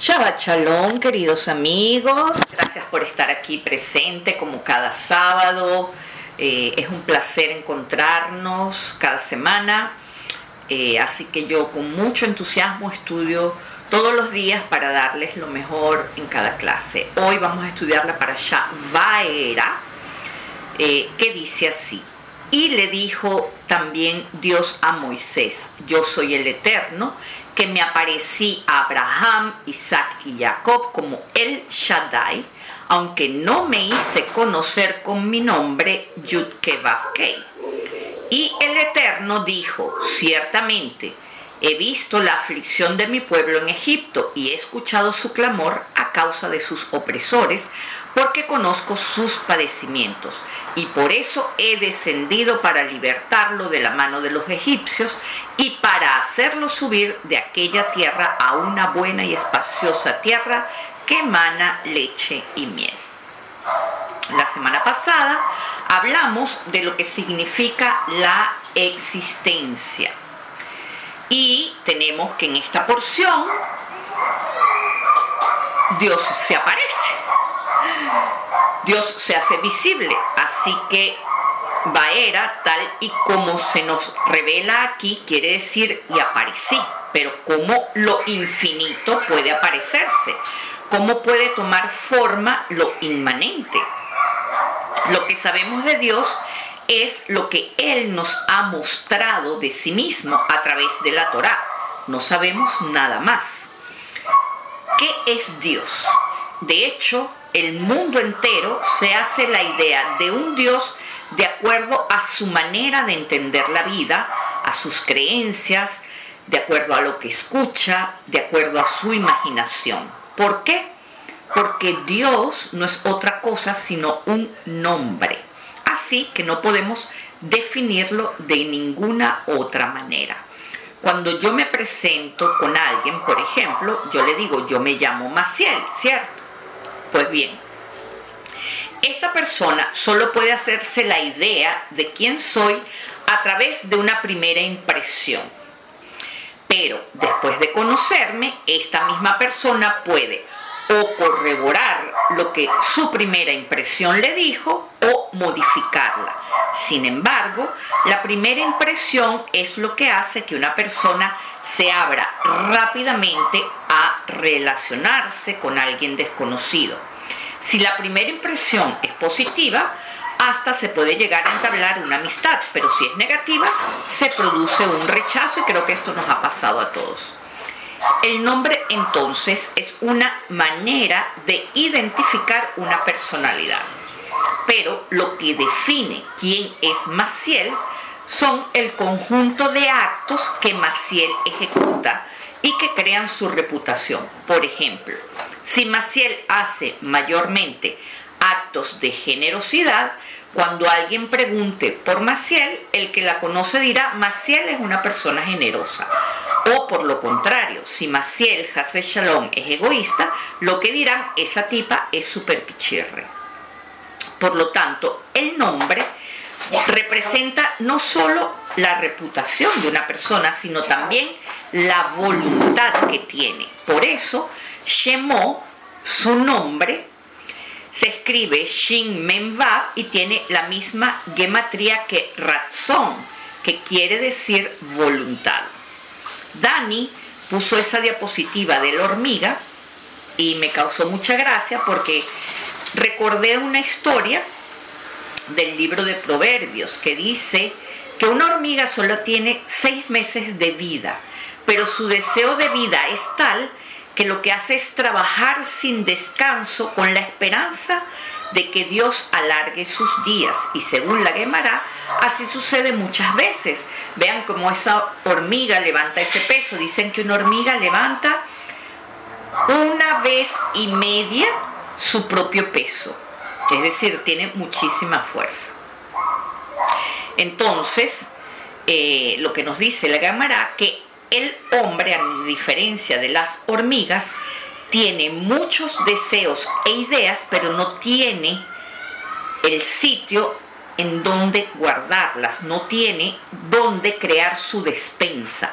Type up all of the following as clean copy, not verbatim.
Shabbat Shalom, queridos amigos. Gracias por estar aquí presente como cada sábado. Es un placer encontrarnos cada semana. Así que yo con mucho entusiasmo estudio todos los días para darles lo mejor en cada clase. Hoy vamos a estudiar la parashá Vaera, que dice así. Y le dijo también Dios a Moisés: yo soy el Eterno, que me aparecí a Abraham, Isaac y Jacob como el Shaddai, aunque no me hice conocer con mi nombre Yud-Ke-Vav-Kei. Y el Eterno dijo: ciertamente he visto la aflicción de mi pueblo en Egipto y he escuchado su clamor a causa de sus opresores, porque conozco sus padecimientos, y por eso he descendido para libertarlo de la mano de los egipcios y para hacerlo subir de aquella tierra a una buena y espaciosa tierra que emana leche y miel. La semana pasada hablamos de lo que significa la existencia, y tenemos que en esta porción Dios se aparece. Dios se hace visible, así que Vaera, tal y como se nos revela aquí, quiere decir y aparecí. Pero ¿cómo lo infinito puede aparecerse? ¿Cómo puede tomar forma lo inmanente? Lo que sabemos de Dios es lo que Él nos ha mostrado de sí mismo a través de la Torá. No sabemos nada más. ¿Qué es Dios? De hecho, el mundo entero se hace la idea de un Dios de acuerdo a su manera de entender la vida, a sus creencias, de acuerdo a lo que escucha, de acuerdo a su imaginación. ¿Por qué? Porque Dios no es otra cosa sino un nombre. Así que no podemos definirlo de ninguna otra manera. Cuando yo me presento con alguien, por ejemplo, yo le digo: yo me llamo Maciel, ¿cierto? Pues bien, esta persona solo puede hacerse la idea de quién soy a través de una primera impresión. Pero después de conocerme, esta misma persona puede o corroborar lo que su primera impresión le dijo o modificarla. Sin embargo, la primera impresión es lo que hace que una persona se abra rápidamente a relacionarse con alguien desconocido. Si la primera impresión es positiva, hasta se puede llegar a entablar una amistad, pero si es negativa, se produce un rechazo, y creo que esto nos ha pasado a todos. El nombre, entonces, es una manera de identificar una personalidad. Pero lo que define quién es Maciel son el conjunto de actos que Maciel ejecuta y que crean su reputación. Por ejemplo, si Maciel hace mayormente actos de generosidad, cuando alguien pregunte por Maciel, el que la conoce dirá: Maciel es una persona generosa. O por lo contrario, si Maciel, Hasbe Shalom, es egoísta, lo que dirán: esa tipa es súper pichirre. Por lo tanto, el nombre representa no solo la reputación de una persona, sino también la voluntad que tiene. Por eso, Shemó, su nombre, se escribe Shin Mem Vav y tiene la misma gematría que Ratzon, que quiere decir voluntad. Dani puso esa diapositiva de la hormiga y me causó mucha gracia porque recordé una historia del libro de Proverbios que dice que una hormiga solo tiene 6 meses de vida, pero su deseo de vida es tal que lo que hace es trabajar sin descanso con la esperanza de que Dios alargue sus días. Y según la Gemara, así sucede muchas veces. Vean cómo esa hormiga levanta ese peso. Dicen que una hormiga levanta 1,5 veces su propio peso. Es decir, tiene muchísima fuerza. Entonces, lo que nos dice la Gemara, que el hombre, a diferencia de las hormigas, tiene muchos deseos e ideas, pero no tiene el sitio en donde guardarlas, no tiene donde crear su despensa.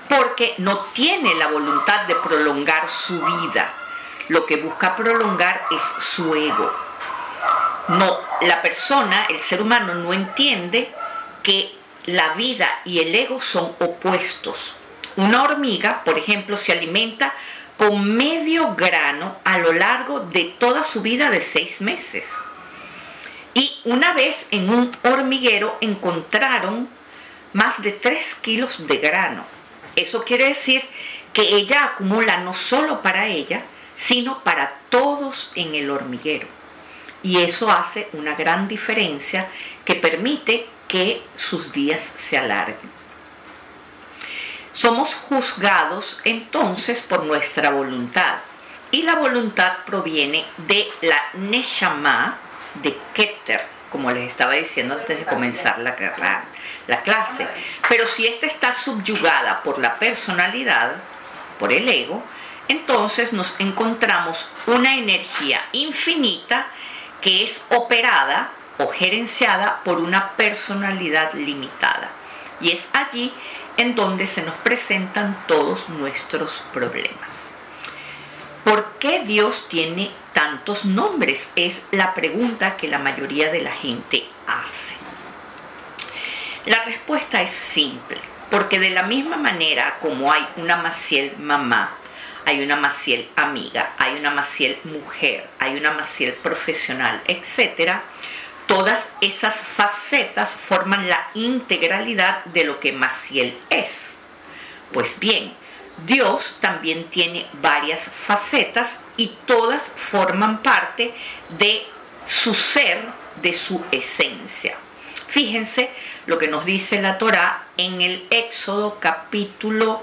porque no tiene la voluntad de prolongar su vida. Lo que busca prolongar es su ego. No, la persona, el ser humano, no entiende que la vida y el ego son opuestos. Una hormiga, por ejemplo, se alimenta con medio grano a lo largo de toda su vida de 6 meses. Y una vez en un hormiguero encontraron más de 3 kilos de grano. Eso quiere decir que ella acumula no solo para ella, sino para todos en el hormiguero. Y eso hace una gran diferencia que permite que sus días se alarguen. Somos juzgados entonces por nuestra voluntad. Y la voluntad proviene de la Neshama de Keter, como les estaba diciendo antes de comenzar la clase. Pero si esta está subyugada por la personalidad, por el ego, entonces nos encontramos una energía infinita que es operada o gerenciada por una personalidad limitada. Y es allí en donde se nos presentan todos nuestros problemas. ¿Por qué Dios tiene tantos nombres? Es la pregunta que la mayoría de la gente hace. La respuesta es simple, porque de la misma manera como hay una Maciel mamá, hay una Maciel amiga, hay una Maciel mujer, hay una Maciel profesional, etc., todas esas facetas forman la integralidad de lo que Maciel es. Pues bien, Dios también tiene varias facetas y todas forman parte de su ser, de su esencia. Fíjense lo que nos dice la Torá en el Éxodo capítulo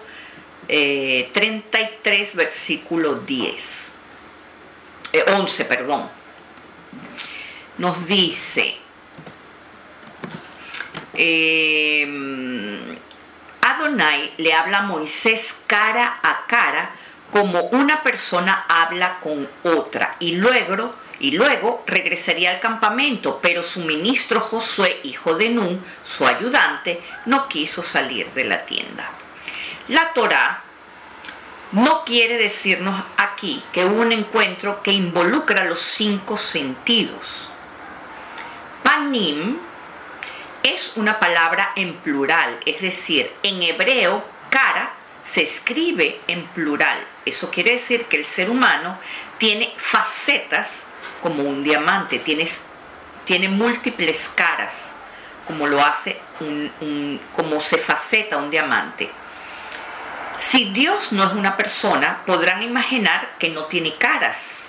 33, versículo 11, perdón. Nos dice, Adonai le habla a Moisés cara a cara como una persona habla con otra y luego regresaría al campamento, pero su ministro Josué, hijo de Nun, su ayudante, no quiso salir de la tienda. La Torá no quiere decirnos aquí que hubo un encuentro que involucra los 5 sentidos. Panim es una palabra en plural, es decir, en hebreo, cara se escribe en plural. Eso quiere decir que el ser humano tiene facetas como un diamante, tiene múltiples caras, como lo hace como se faceta un diamante. Si Dios no es una persona, podrán imaginar que no tiene caras.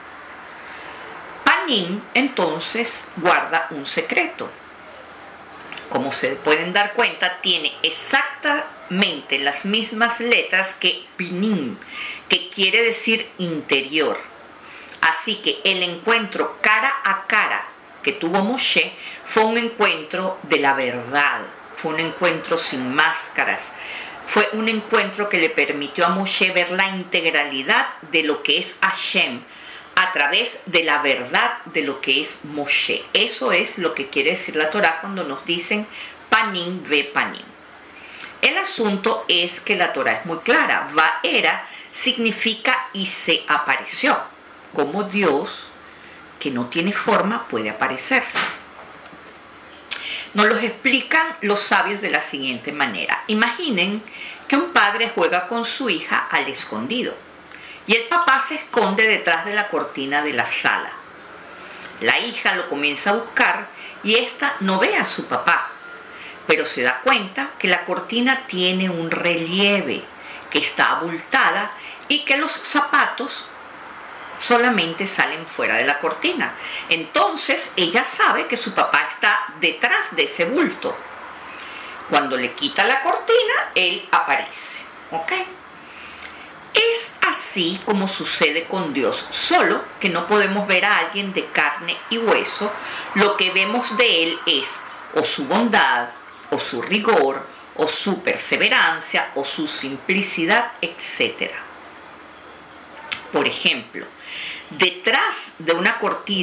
Panim, entonces, guarda un secreto. Como se pueden dar cuenta, tiene exactamente las mismas letras que Pinim, que quiere decir interior. Así que el encuentro cara a cara que tuvo Moshe fue un encuentro de la verdad, fue un encuentro sin máscaras, fue un encuentro que le permitió a Moshe ver la integralidad de lo que es Hashem a través de la verdad de lo que es Moshe. Eso es lo que quiere decir la Torá cuando nos dicen Panim ve Panim. El asunto es que la Torá es muy clara. Vaera significa y se apareció. Como Dios, que no tiene forma, puede aparecerse. Nos los explican los sabios de la siguiente manera. Imaginen que un padre juega con su hija al escondido y el papá se esconde detrás de la cortina de la sala. La hija lo comienza a buscar y ésta no ve a su papá, pero se da cuenta que la cortina tiene un relieve, que está abultada y que los zapatos solamente salen fuera de la cortina. Entonces ella sabe que su papá está detrás de ese bulto. Cuando le quita la cortina, él aparece. ¿Ok? Es así como sucede con Dios, solo que no podemos ver a alguien de carne y hueso. Lo que vemos de él es o su bondad, o su rigor, o su perseverancia, o su simplicidad, etc. Por ejemplo, detrás de una cortina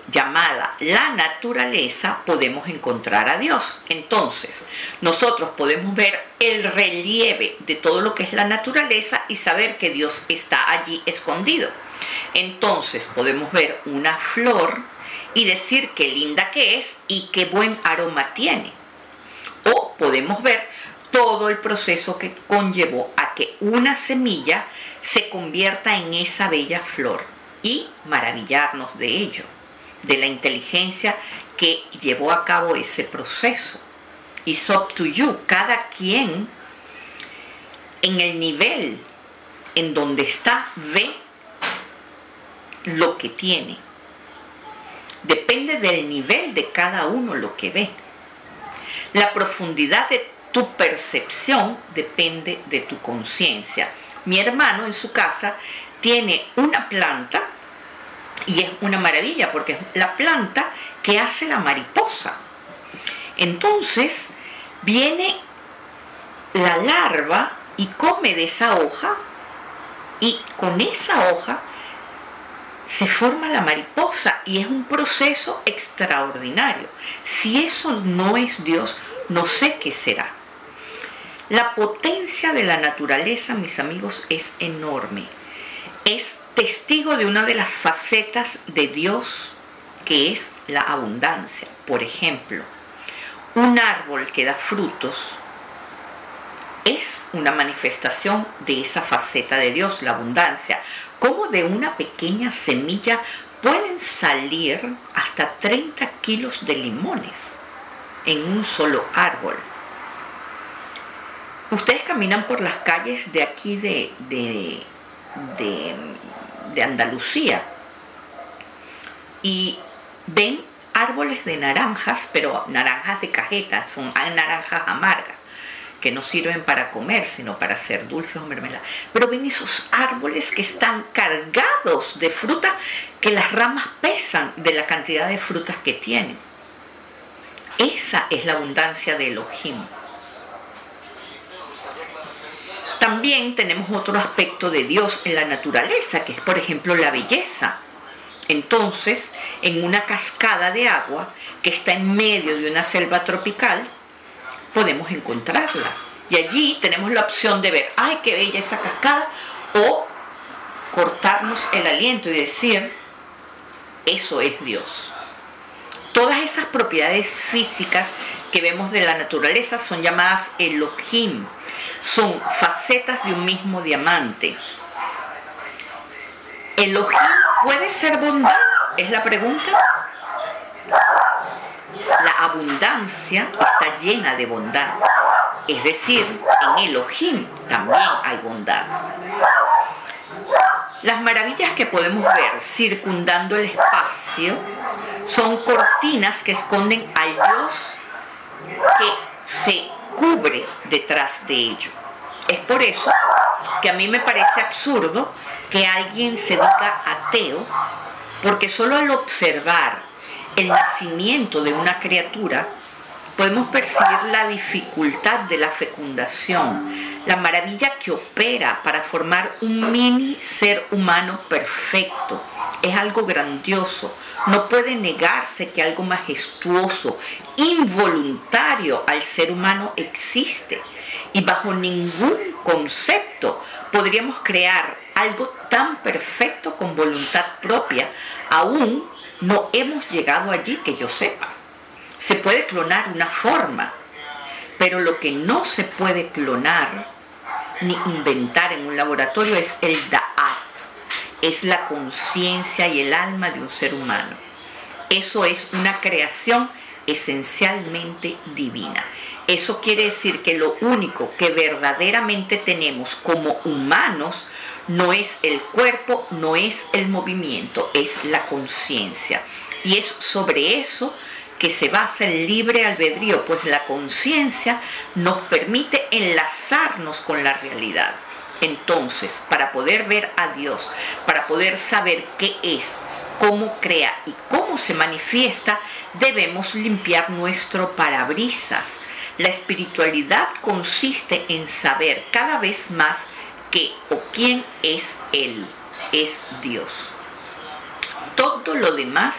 llamada la naturaleza, podemos encontrar a Dios. Entonces, nosotros podemos ver el relieve de todo lo que es la naturaleza y saber que Dios está allí escondido. Entonces, podemos ver una flor y decir qué linda que es y qué buen aroma tiene. O podemos ver todo el proceso que conllevó a que una semilla se convierta en esa bella flor y maravillarnos de ello, de la inteligencia que llevó a cabo ese proceso. It's up to you. Cada quien, en el nivel en donde está, ve lo que tiene. Depende del nivel de cada uno lo que ve. La profundidad de tu percepción depende de tu conciencia. Mi hermano en su casa tiene una planta y es una maravilla porque es la planta que hace la mariposa. Entonces viene la larva y come de esa hoja y con esa hoja se forma la mariposa y es un proceso extraordinario. Si eso no es Dios, no sé qué será. La potencia de la naturaleza, mis amigos, es enorme. Es testigo de una de las facetas de Dios, que es la abundancia. Por ejemplo, un árbol que da frutos es una manifestación de esa faceta de Dios, la abundancia. Como de una pequeña semilla pueden salir hasta 30 kilos de limones en un solo árbol. Ustedes caminan por las calles de aquí de Andalucía y ven árboles de naranjas, pero naranjas de cajeta, son naranjas amargas, que no sirven para comer, sino para hacer dulces o mermelada. Pero ven esos árboles que están cargados de fruta, que las ramas pesan de la cantidad de frutas que tienen. Esa es la abundancia de Elohim. También tenemos otro aspecto de Dios en la naturaleza, que es, por ejemplo, la belleza. Entonces, en una cascada de agua que está en medio de una selva tropical, podemos encontrarla. Y allí tenemos la opción de ver, ¡ay, qué bella esa cascada! O cortarnos el aliento y decir, eso es Dios. Todas esas propiedades físicas que vemos de la naturaleza son llamadas Elohim. Son facetas de un mismo diamante. ¿Elohim puede ser bondad? Es la pregunta. La abundancia está llena de bondad. Es decir, en Elohim también hay bondad. Las maravillas que podemos ver circundando el espacio son cortinas que esconden al Dios que se cubre detrás de ello. Es por eso que a mí me parece absurdo que alguien se diga ateo, porque solo al observar el nacimiento de una criatura podemos percibir la dificultad de la fecundación, la maravilla que opera para formar un mini ser humano perfecto. Es algo grandioso. No puede negarse que algo majestuoso, involuntario al ser humano existe. Y bajo ningún concepto podríamos crear algo tan perfecto con voluntad propia. Aún no hemos llegado allí, que yo sepa. Se puede clonar una forma, pero lo que no se puede clonar ni inventar en un laboratorio es el Da'at, es la conciencia y el alma de un ser humano. Eso es una creación esencialmente divina. Eso quiere decir que lo único que verdaderamente tenemos como humanos no es el cuerpo, no es el movimiento, es la conciencia. Y es sobre eso que se basa el libre albedrío, pues la conciencia nos permite enlazarnos con la realidad. Entonces, para poder ver a Dios, para poder saber qué es, cómo crea y cómo se manifiesta, debemos limpiar nuestro parabrisas. La espiritualidad consiste en saber cada vez más qué o quién es Él, es Dios. Todo lo demás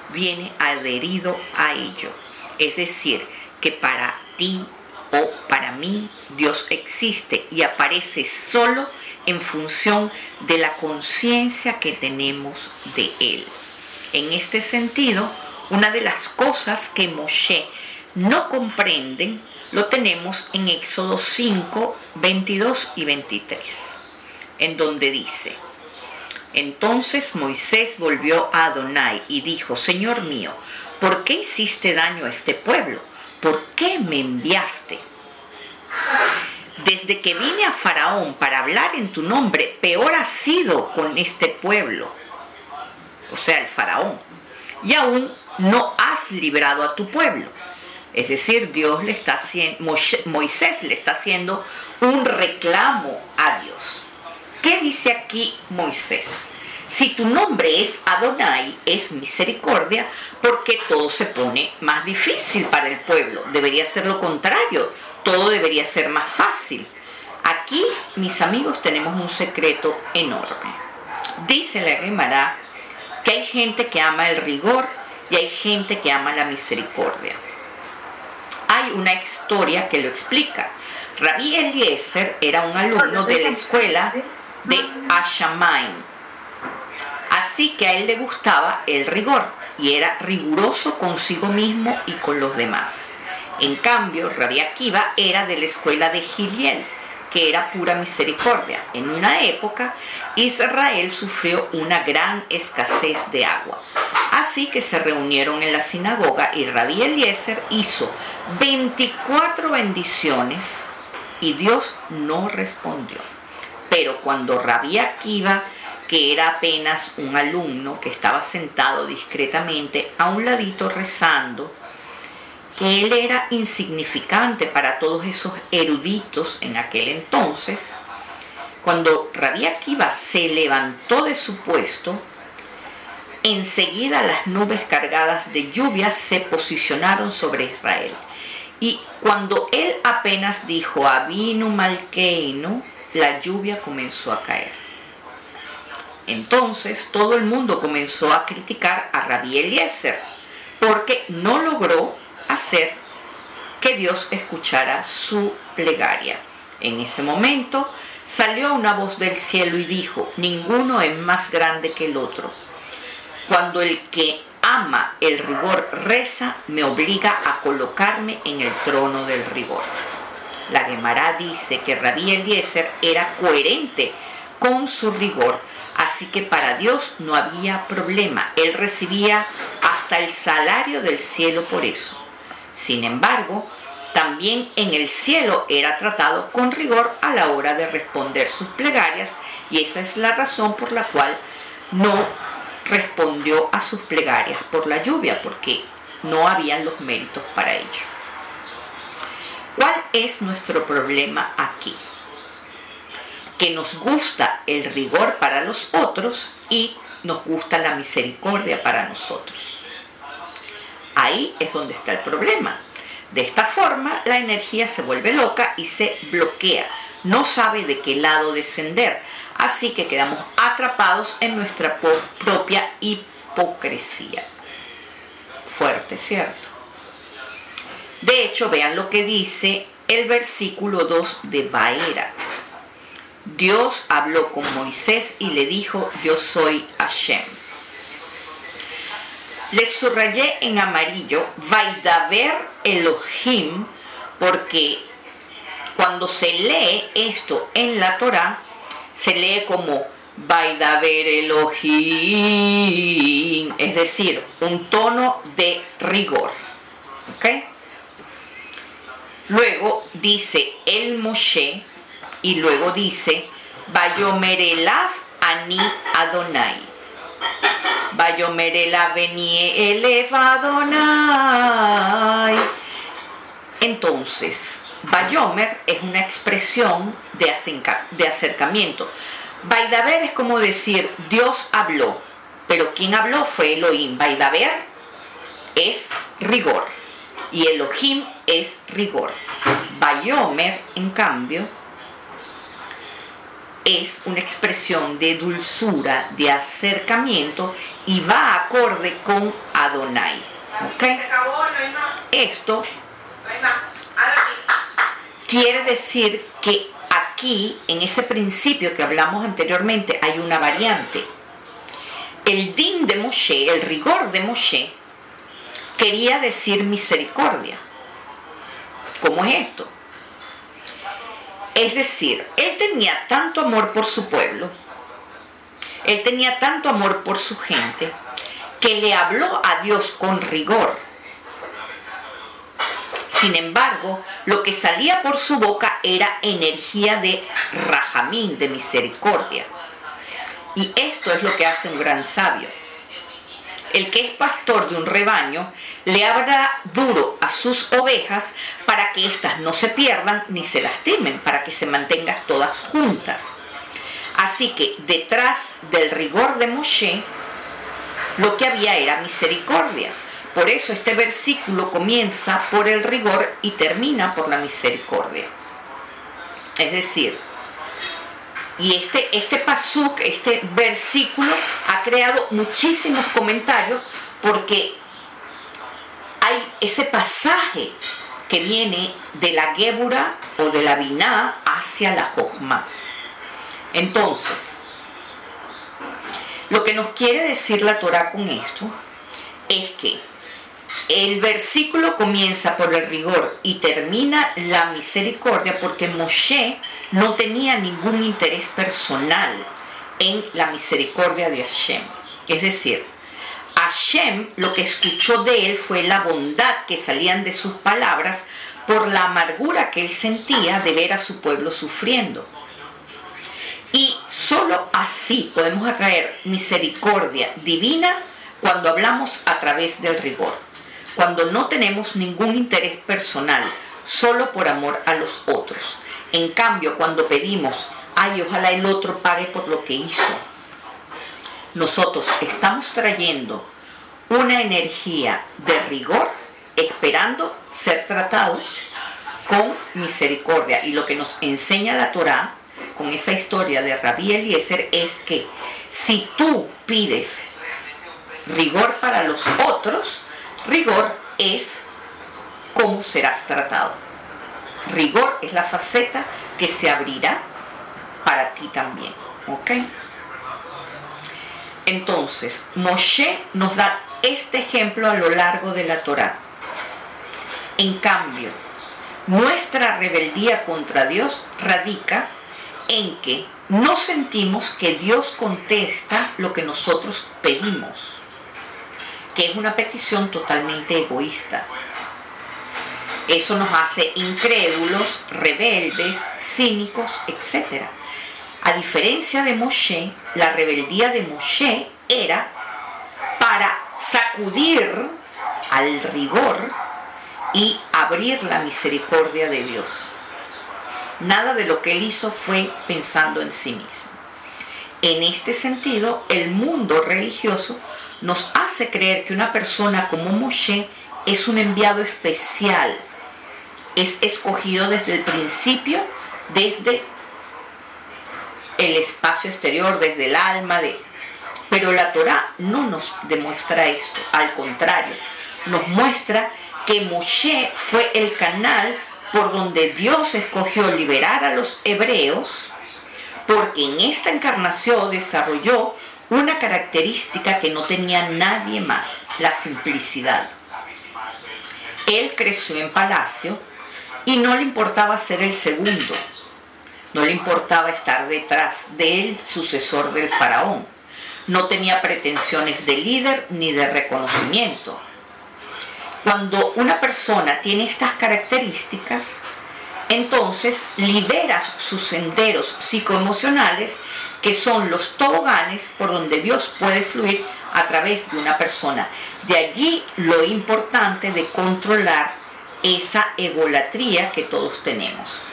viene adherido a ello. Es decir, que para ti o para mí Dios existe y aparece solo en función de la conciencia que tenemos de Él. En este sentido, una de las cosas que Moshe no comprenden lo tenemos en Éxodo 5, 22 y 23, en donde dice: entonces Moisés volvió a Adonai y dijo: Señor mío, ¿por qué hiciste daño a este pueblo? ¿Por qué me enviaste? Desde que vine a Faraón para hablar en tu nombre, peor ha sido con este pueblo, o sea, el Faraón, y aún no has librado a tu pueblo. Es decir, Moisés le está haciendo un reclamo a Dios. ¿Qué dice aquí Moisés? Si tu nombre es Adonai, es misericordia, ¿por qué todo se pone más difícil para el pueblo? Debería ser lo contrario, todo debería ser más fácil. Aquí, mis amigos, tenemos un secreto enorme. Dice la Gemara que hay gente que ama el rigor y hay gente que ama la misericordia. Hay una historia que lo explica. Rabí Eliezer era un alumno de la escuela de Ashamaim. Así que a él le gustaba el rigor y era riguroso consigo mismo y con los demás. En cambio, Rabí Akiva era de la escuela de Giliel, que era pura misericordia. En una época, Israel sufrió una gran escasez de agua. Así que se reunieron en la sinagoga y Rabí Eliezer hizo 24 bendiciones y Dios no respondió. Pero cuando Rabí Akiva, que era apenas un alumno que estaba sentado discretamente a un ladito rezando, que él era insignificante para todos esos eruditos en aquel entonces, cuando Rabí Akiva se levantó de su puesto, enseguida las nubes cargadas de lluvia se posicionaron sobre Israel. Y cuando él apenas dijo Avinu Malkeinu, la lluvia comenzó a caer. Entonces todo el mundo comenzó a criticar a Rabí Eliezer porque no logró hacer que Dios escuchara su plegaria. En ese momento salió una voz del cielo y dijo: ninguno es más grande que el otro. Cuando el que ama el rigor reza, me obliga a colocarme en el trono del rigor. La Gemara dice que Rabí Eliezer era coherente con su rigor, así que para Dios no había problema. Él recibía hasta el salario del cielo por eso. Sin embargo, también en el cielo era tratado con rigor a la hora de responder sus plegarias, y esa es la razón por la cual no respondió a sus plegarias por la lluvia, porque no habían los méritos para ello. ¿Cuál es nuestro problema aquí? Que nos gusta el rigor para los otros y nos gusta la misericordia para nosotros. Ahí es donde está el problema. De esta forma, la energía se vuelve loca y se bloquea. No sabe de qué lado descender. Así que quedamos atrapados en nuestra propia hipocresía. Fuerte, ¿cierto? De hecho, vean lo que dice el versículo 2 de Vaera. Dios habló con Moisés y le dijo: yo soy Hashem. Le subrayé en amarillo Vaidaber Elohim, porque cuando se lee esto en la Torá, se lee como Vaidaber Elohim, es decir, un tono de rigor. ¿Ok? Luego dice el Moshe y luego dice Vayomer elav ani Adonai. Vayomer elav ani elev Adonai. Entonces, Vayomer es una expresión de acercamiento. Vaidaber es como decir Dios habló, pero quien habló fue Elohim. Vaidaber es rigor y Elohim es rigor. Vayomer, en cambio, es una expresión de dulzura, de acercamiento, y va acorde con Adonai. ¿Ok? Esto quiere decir que aquí, en ese principio que hablamos anteriormente, hay una variante. El din de Moshe, el rigor de Moshe, quería decir misericordia. ¿Cómo es esto? Es decir, él tenía tanto amor por su pueblo, él tenía tanto amor por su gente, que le habló a Dios con rigor. Sin embargo, lo que salía por su boca era energía de rajamín, de misericordia. Y esto es lo que hace un gran sabio. El que es pastor de un rebaño le habla duro a sus ovejas para que éstas no se pierdan ni se lastimen, para que se mantengan todas juntas. Así que detrás del rigor de Moshe, lo que había era misericordia. Por eso este versículo comienza por el rigor y termina por la misericordia. Es decir, y este pasuk, este versículo, ha creado muchísimos comentarios porque hay ese pasaje que viene de la Gébura o de la Biná hacia la Jochma. Entonces, lo que nos quiere decir la Torá con esto es que el versículo comienza por el rigor y termina la misericordia porque Moshe no tenía ningún interés personal en la misericordia de Hashem. Es decir, Hashem lo que escuchó de él fue la bondad que salían de sus palabras por la amargura que él sentía de ver a su pueblo sufriendo. Y solo así podemos atraer misericordia divina cuando hablamos a través del rigor. Cuando no tenemos ningún interés personal, solo por amor a los otros. En cambio, cuando pedimos, ay, ojalá el otro pague por lo que hizo, nosotros estamos trayendo una energía de rigor, esperando ser tratados con misericordia. Y lo que nos enseña la Torá, con esa historia de Rabí Eliezer, es que si tú pides rigor para los otros, rigor es cómo serás tratado. Rigor es la faceta que se abrirá para ti también. ¿Ok? Entonces, Moshe nos da este ejemplo a lo largo de la Torá. En cambio, nuestra rebeldía contra Dios radica en que no sentimos que Dios contesta lo que nosotros pedimos, que es una petición totalmente egoísta. Eso nos hace incrédulos, rebeldes, cínicos, etc. A diferencia de Moshe, la rebeldía de Moshe era para sacudir al rigor y abrir la misericordia de Dios. Nada de lo que él hizo fue pensando en sí mismo. En este sentido, el mundo religioso nos hace creer que una persona como Moshe es un enviado especial, es escogido desde el principio, desde el espacio exterior, desde el alma. Pero la Torá no nos demuestra esto, al contrario, nos muestra que Moshe fue el canal por donde Dios escogió liberar a los hebreos, porque en esta encarnación desarrolló una característica que no tenía nadie más, la simplicidad. Él creció en palacio y no le importaba ser el segundo, no le importaba estar detrás del sucesor del faraón, no tenía pretensiones de líder ni de reconocimiento. Cuando una persona tiene estas características, entonces liberas sus senderos psicoemocionales, que son los toboganes por donde Dios puede fluir a través de una persona. De allí lo importante de controlar esa egolatría que todos tenemos.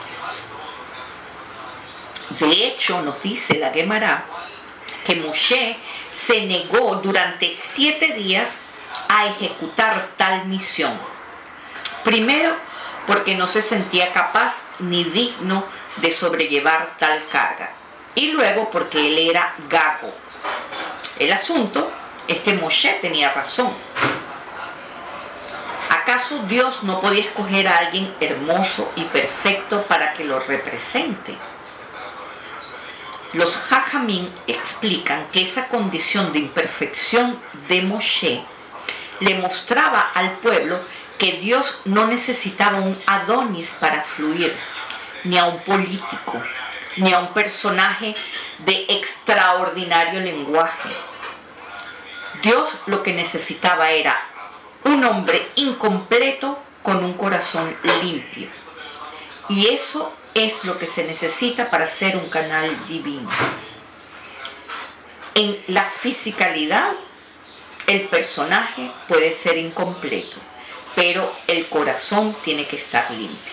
De hecho, nos dice la Gemara que Moshe se negó durante 7 días a ejecutar tal misión. Primero, porque no se sentía capaz ni digno de sobrellevar tal carga. Y luego porque él era gago. El asunto es que Moshe tenía razón. ¿Acaso Dios no podía escoger a alguien hermoso y perfecto para que lo represente? Los Jajamín explican que esa condición de imperfección de Moshe le mostraba al pueblo que Dios no necesitaba un Adonis para fluir, ni a un político, ni a un personaje de extraordinario lenguaje. Dios lo que necesitaba era un hombre incompleto con un corazón limpio. Y eso es lo que se necesita para ser un canal divino. En la fisicalidad, el personaje puede ser incompleto, pero el corazón tiene que estar limpio.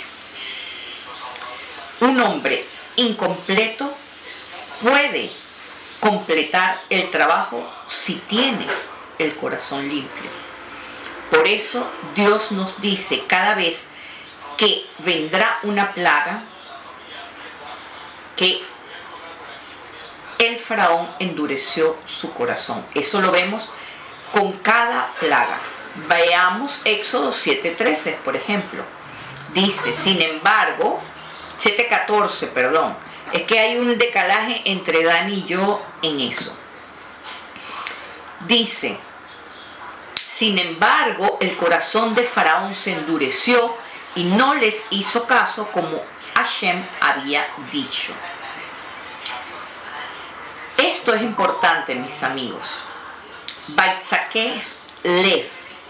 Un hombre incompleto puede completar el trabajo si tiene el corazón limpio. Por eso Dios nos dice cada vez que vendrá una plaga, que el faraón endureció su corazón. Eso lo vemos con cada plaga. Veamos Éxodo 7:13, por ejemplo. Dice, sin embargo, 7:14, perdón. Es que hay un decalaje entre Dani y yo en eso. Dice, sin embargo, el corazón de Faraón se endureció y no les hizo caso como Hashem había dicho. Esto es importante, mis amigos. Baitzakeh Lev.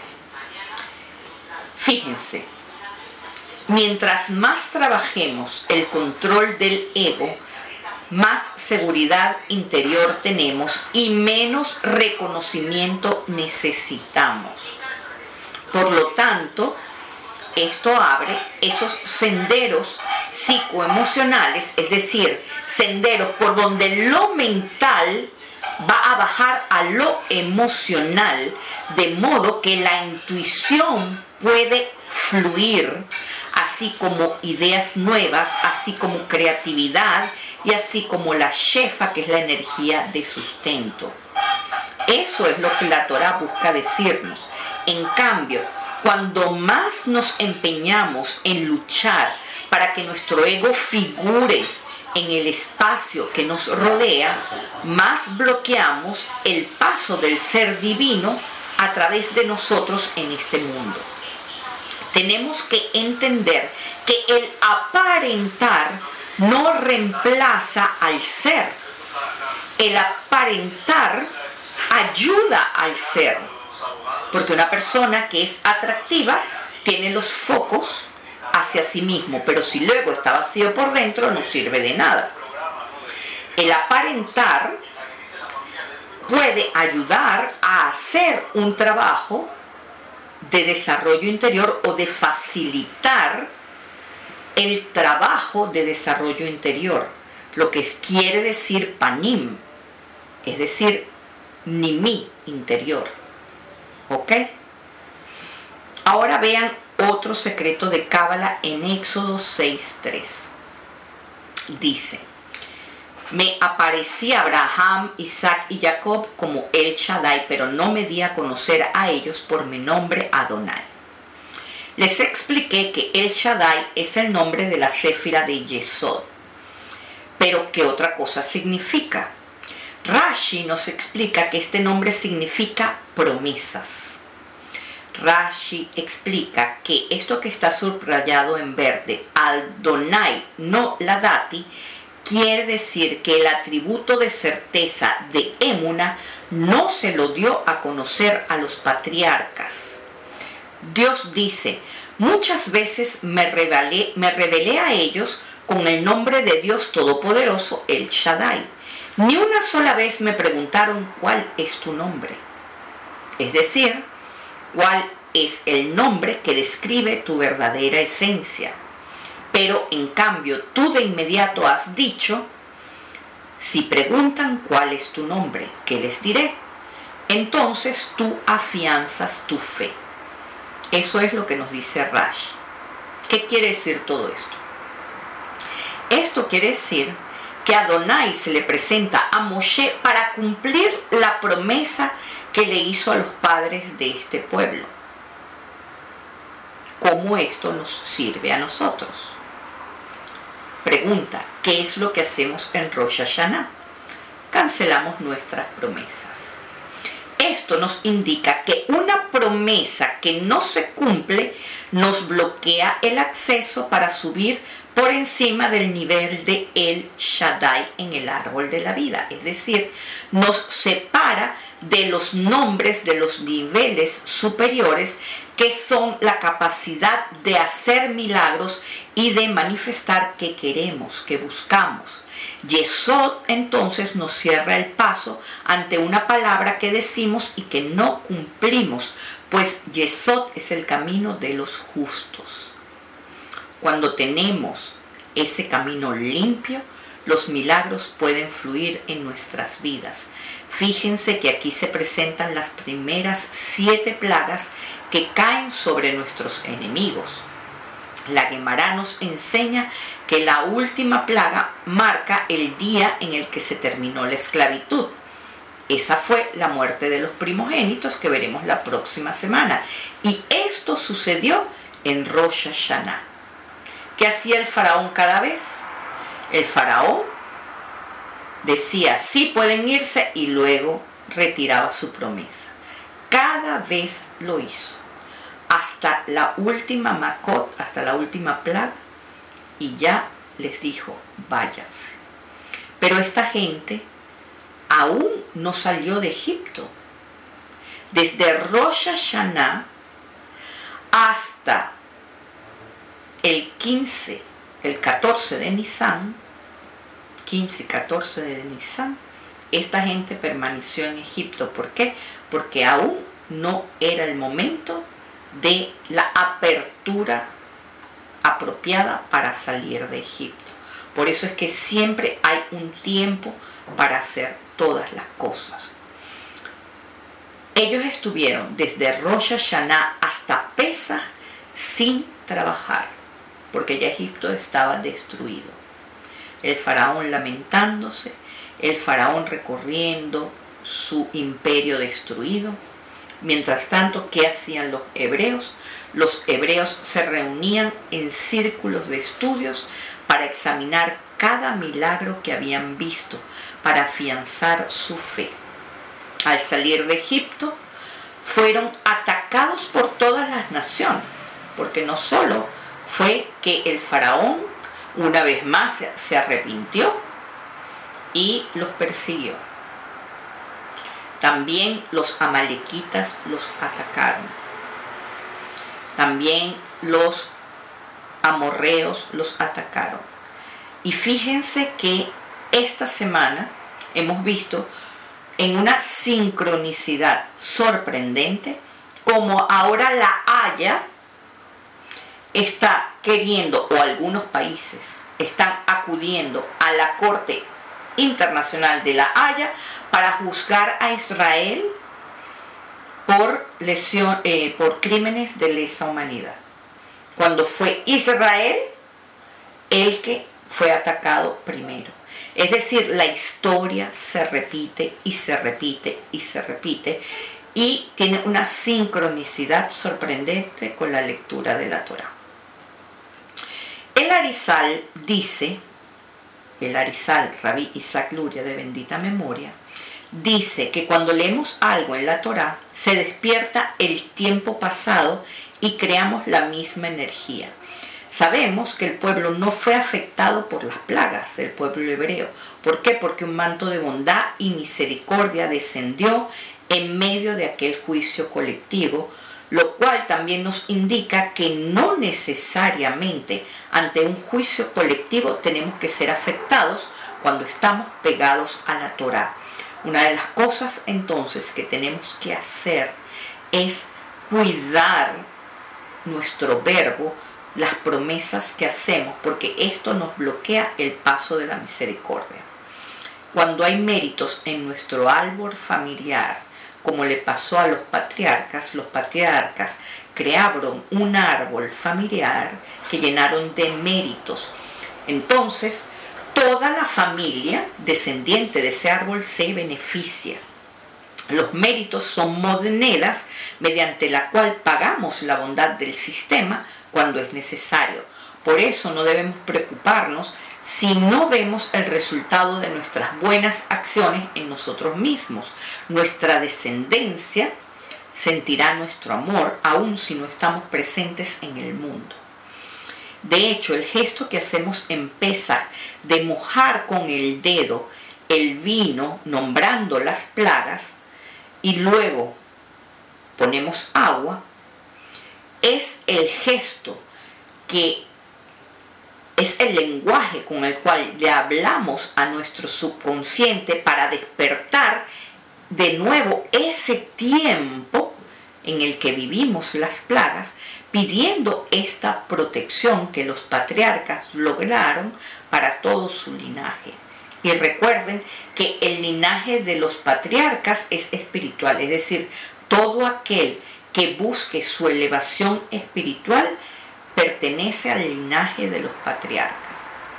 Fíjense, mientras más trabajemos el control del ego, más seguridad interior tenemos y menos reconocimiento necesitamos. Por lo tanto, esto abre esos senderos psicoemocionales, es decir, senderos por donde lo mental va a bajar a lo emocional, de modo que la intuición puede fluir, así como ideas nuevas, así como creatividad y así como la shefa, que es la energía de sustento. Eso es lo que la Torá busca decirnos. En cambio, cuando más nos empeñamos en luchar para que nuestro ego figure en el espacio que nos rodea, más bloqueamos el paso del ser divino a través de nosotros en este mundo. Tenemos que entender que el aparentar no reemplaza al ser. El aparentar ayuda al ser. Porque una persona que es atractiva tiene los focos hacia sí mismo, pero si luego está vacío por dentro no sirve de nada. El aparentar puede ayudar a hacer un trabajo de desarrollo interior o de facilitar el trabajo de desarrollo interior, lo que quiere decir panim, es decir, nimi, interior. ¿Ok? Ahora vean otro secreto de Cábala en Éxodo 6:3. Dice, me aparecí a Abraham, Isaac y Jacob como El Shaddai, pero no me di a conocer a ellos por mi nombre Adonai. Les expliqué que El Shaddai es el nombre de la Séfira de Yesod. Pero ¿qué otra cosa significa? Rashi nos explica que este nombre significa promesas. Rashi explica que esto que está subrayado en verde, Adonai no Ladati, quiere decir que el atributo de certeza de Emuna no se lo dio a conocer a los patriarcas. Dios dice, muchas veces me revelé a ellos con el nombre de Dios Todopoderoso, El Shaddai. Ni una sola vez me preguntaron cuál es tu nombre. Es decir, cuál es el nombre que describe tu verdadera esencia. Pero en cambio tú de inmediato has dicho, si preguntan cuál es tu nombre, ¿qué les diré? Entonces tú afianzas tu fe. Eso es lo que nos dice Rashi. ¿Qué quiere decir todo esto? Esto quiere decir que Adonai se le presenta a Moshe para cumplir la promesa que le hizo a los padres de este pueblo. ¿Cómo esto nos sirve a nosotros? Pregunta, ¿qué es lo que hacemos en Rosh Hashanah? Cancelamos nuestras promesas. Esto nos indica que una promesa que no se cumple nos bloquea el acceso para subir por encima del nivel de El Shaddai en el árbol de la vida. Es decir, nos separa de los nombres de los niveles superiores, que son la capacidad de hacer milagros y de manifestar que queremos, que buscamos. Yesod entonces nos cierra el paso ante una palabra que decimos y que no cumplimos, pues Yesod es el camino de los justos. Cuando tenemos ese camino limpio, los milagros pueden fluir en nuestras vidas. Fíjense que aquí se presentan las primeras 7 plagas que caen sobre nuestros enemigos. La Guemará nos enseña que la última plaga marca el día en el que se terminó la esclavitud. Esa fue la muerte de los primogénitos, que veremos la próxima semana. Y esto sucedió en Rosh Hashanah. ¿Qué hacía el faraón cada vez? El faraón decía, sí pueden irse, y luego retiraba su promesa. Cada vez lo hizo, hasta la última Makot, hasta la última plaga, y ya les dijo, váyanse. Pero esta gente aún no salió de Egipto. Desde Rosh Hashanah hasta el 14 de Nisan, 15 y 14 de Nisan, esta gente permaneció en Egipto. ¿Por qué? Porque aún no era el momento de la apertura apropiada para salir de Egipto. Por eso es que siempre hay un tiempo para hacer todas las cosas. Ellos estuvieron desde Rosh Hashanah hasta Pesach sin trabajar, porque ya Egipto estaba destruido. El faraón lamentándose, el faraón recorriendo su imperio destruido. Mientras tanto, ¿qué hacían los hebreos? Los hebreos se reunían en círculos de estudios para examinar cada milagro que habían visto, para afianzar su fe. Al salir de Egipto, fueron atacados por todas las naciones, porque no solo fue que el faraón una vez más se arrepintió y los persiguió. También los amalequitas los atacaron. También los amorreos los atacaron. Y fíjense que esta semana hemos visto en una sincronicidad sorprendente como ahora la Haya está queriendo, o algunos países están acudiendo a la Corte Internacional de la Haya para juzgar a Israel por crímenes de lesa humanidad, cuando fue Israel el que fue atacado primero. Es decir, la historia se repite y se repite y se repite, y tiene una sincronicidad sorprendente con la lectura de la Torá. El Arizal dice, el Arizal, Rabí Isaac Luria, de bendita memoria, dice que cuando leemos algo en la Torá, se despierta el tiempo pasado y creamos la misma energía. Sabemos que el pueblo no fue afectado por las plagas, el pueblo hebreo. ¿Por qué? Porque un manto de bondad y misericordia descendió en medio de aquel juicio colectivo, lo cual también nos indica que no necesariamente ante un juicio colectivo tenemos que ser afectados cuando estamos pegados a la Torá. Una de las cosas entonces que tenemos que hacer es cuidar nuestro verbo, las promesas que hacemos, porque esto nos bloquea el paso de la misericordia. Cuando hay méritos en nuestro árbol familiar, como le pasó a los patriarcas crearon un árbol familiar que llenaron de méritos. Entonces, Toda la familia descendiente de ese árbol se beneficia. Los méritos son monedas mediante la cual pagamos la bondad del sistema cuando es necesario. Por eso no debemos preocuparnos si no vemos el resultado de nuestras buenas acciones en nosotros mismos. Nuestra descendencia sentirá nuestro amor aun si no estamos presentes en el mundo. De hecho, el gesto que hacemos en Pesaj de mojar con el dedo el vino nombrando las plagas y luego ponemos agua, es el gesto que es el lenguaje con el cual le hablamos a nuestro subconsciente para despertar de nuevo ese tiempo en el que vivimos las plagas, pidiendo esta protección que los patriarcas lograron para todo su linaje. Y recuerden que el linaje de los patriarcas es espiritual, es decir, todo aquel que busque su elevación espiritual pertenece al linaje de los patriarcas.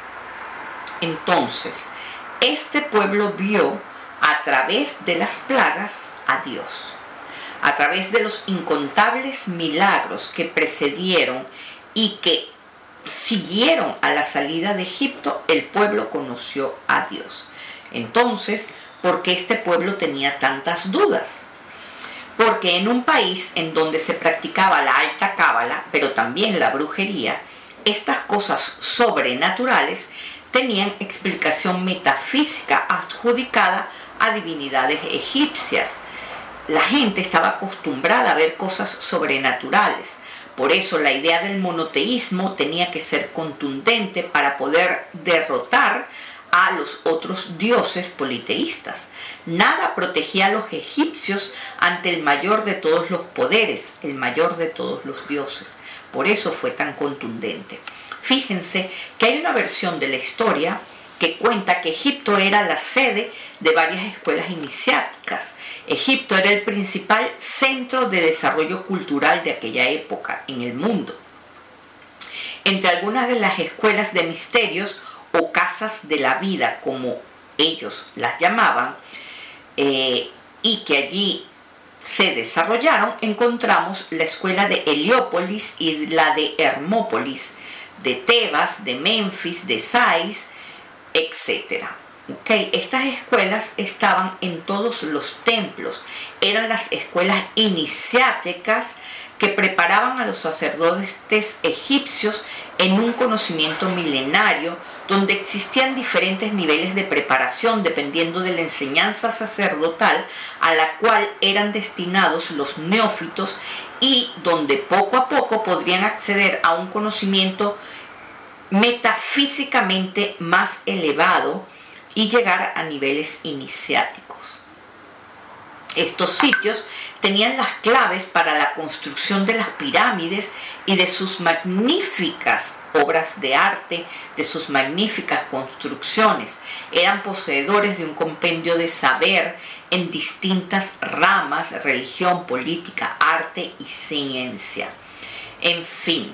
Entonces, este pueblo vio a través de las plagas a Dios. A través de los incontables milagros que precedieron y que siguieron a la salida de Egipto, el pueblo conoció a Dios. Entonces, ¿por qué este pueblo tenía tantas dudas? Porque en un país en donde se practicaba la alta cábala, pero también la brujería, estas cosas sobrenaturales tenían explicación metafísica adjudicada a divinidades egipcias. La gente estaba acostumbrada a ver cosas sobrenaturales. Por eso la idea del monoteísmo tenía que ser contundente para poder derrotar a los otros dioses politeístas. Nada protegía a los egipcios ante el mayor de todos los poderes, el mayor de todos los dioses. Por eso fue tan contundente. Fíjense que hay una versión de la historia que cuenta que Egipto era la sede de varias escuelas iniciáticas. Egipto era el principal centro de desarrollo cultural de aquella época en el mundo. Entre algunas de las escuelas de misterios o casas de la vida, como ellos las llamaban, y que allí se desarrollaron, encontramos la escuela de Heliópolis y la de Hermópolis, de Tebas, de Memphis, de Sais, etc. Estas escuelas estaban en todos los templos, eran las escuelas iniciáticas que preparaban a los sacerdotes egipcios en un conocimiento milenario, donde existían diferentes niveles de preparación dependiendo de la enseñanza sacerdotal a la cual eran destinados los neófitos y donde poco a poco podrían acceder a un conocimiento metafísicamente más elevado y llegar a niveles iniciáticos. Estos sitios tenían las claves para la construcción de las pirámides y de sus magníficas obras de arte, de sus magníficas construcciones. Eran poseedores de un compendio de saber en distintas ramas: religión, política, arte y ciencia. En fin,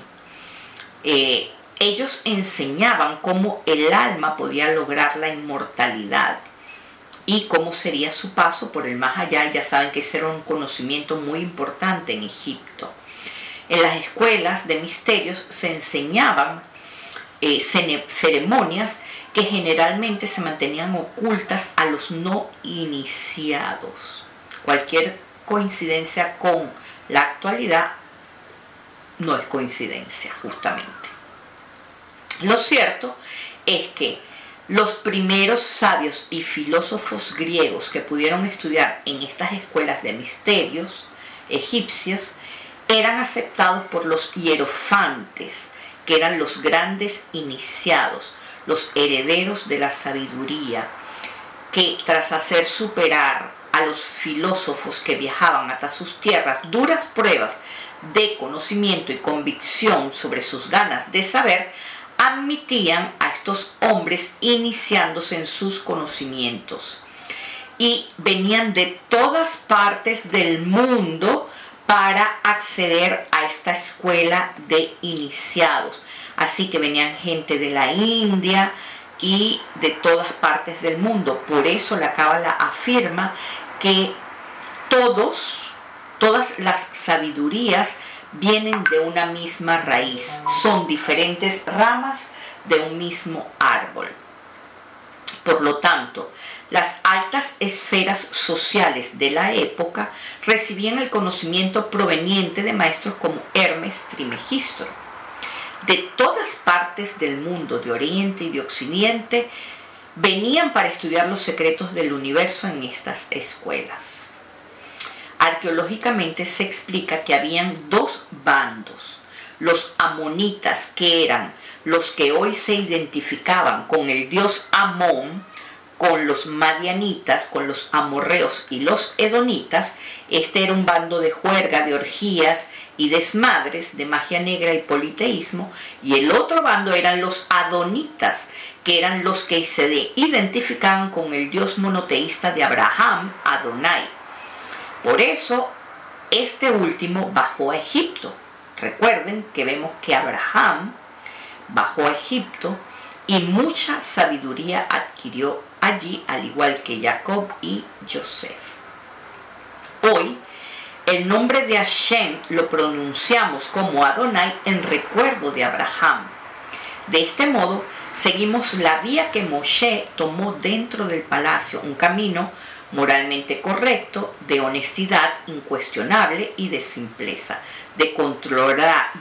ellos enseñaban cómo el alma podía lograr la inmortalidad y cómo sería su paso por el más allá. Ya saben que ese era un conocimiento muy importante en Egipto. En las escuelas de misterios se enseñaban ceremonias que generalmente se mantenían ocultas a los no iniciados. Cualquier coincidencia con la actualidad no es coincidencia, justamente. Lo cierto es que los primeros sabios y filósofos griegos que pudieron estudiar en estas escuelas de misterios egipcias eran aceptados por los hierofantes, que eran los grandes iniciados, los herederos de la sabiduría, que tras hacer superar a los filósofos que viajaban hasta sus tierras duras pruebas de conocimiento y convicción sobre sus ganas de saber, admitían a estos hombres iniciándose en sus conocimientos. Y venían de todas partes del mundo para acceder a esta escuela de iniciados. Así que venían gente de la India y de todas partes del mundo. Por eso la Cábala afirma que todas las sabidurías vienen de una misma raíz, son diferentes ramas de un mismo árbol. Por lo tanto, las altas esferas sociales de la época recibían el conocimiento proveniente de maestros como Hermes Trismegisto. De todas partes del mundo, de Oriente y de Occidente, venían para estudiar los secretos del universo en estas escuelas. Arqueológicamente se explica que habían dos bandos: los amonitas, que eran los que hoy se identificaban con el dios Amón, con los madianitas, con los amorreos y los edonitas. Este era un bando de juerga, de orgías y desmadres, de magia negra y politeísmo, y el otro bando eran los adonitas, que eran los que se identificaban con el dios monoteísta de Abraham, Adonai. Por eso, este último bajó a Egipto. Recuerden que vemos que Abraham bajó a Egipto y mucha sabiduría adquirió allí, al igual que Jacob y Joseph. Hoy, el nombre de Hashem lo pronunciamos como Adonai en recuerdo de Abraham. De este modo, seguimos la vía que Moshe tomó dentro del palacio, un camino moralmente correcto, de honestidad incuestionable y de simpleza, de control